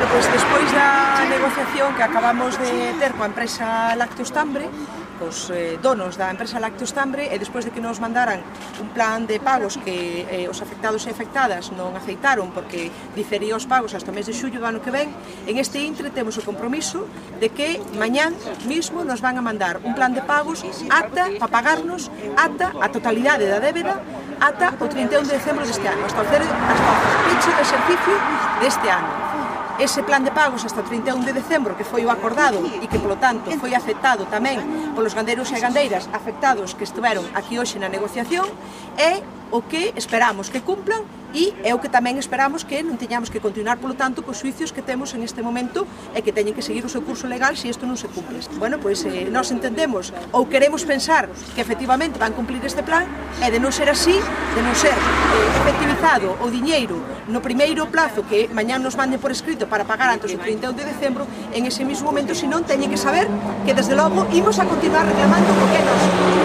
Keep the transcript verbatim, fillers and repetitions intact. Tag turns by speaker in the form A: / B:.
A: pois despois da negociación que acabamos de ter coa empresa Lactostambre, cos eh, donos da empresa Lactostambre, e despois de que nos mandaran un plan de pagos que eh, os afectados e afectadas non aceitaron porque difería os pagos hasta o mes de xullo do ano que ven, en este intre temos o compromiso de que mañán mismo nos van a mandar un plan de pagos ata para pagarnos ata a totalidade da débeda ata o trinta e un de decembro deste ano, hasta o fecho de exercicio deste ano. Ese plan de pagos hasta o trinta e un de decembro, que foi o acordado e que, polo tanto, foi aceptado tamén polos gandeiros e gandeiras afectados que estiveron aquí hoxe na negociación, é o que esperamos que cumplan e é o que tamén esperamos que non teñamos que continuar, polo tanto, cos xuicios que temos en este momento e que teñen que seguir o seu curso legal se isto non se cumple. Bueno, pois eh, nós entendemos ou queremos pensar que efectivamente van cumplir este plan e de non ser así, de non ser eh, efectivizado o diñeiro no primeiro plazo que mañán nos manden por escrito para pagar antes do trinta e un de decembro, en ese mismo momento, senón teñen que saber que desde logo imos a continuar reclamando porque nos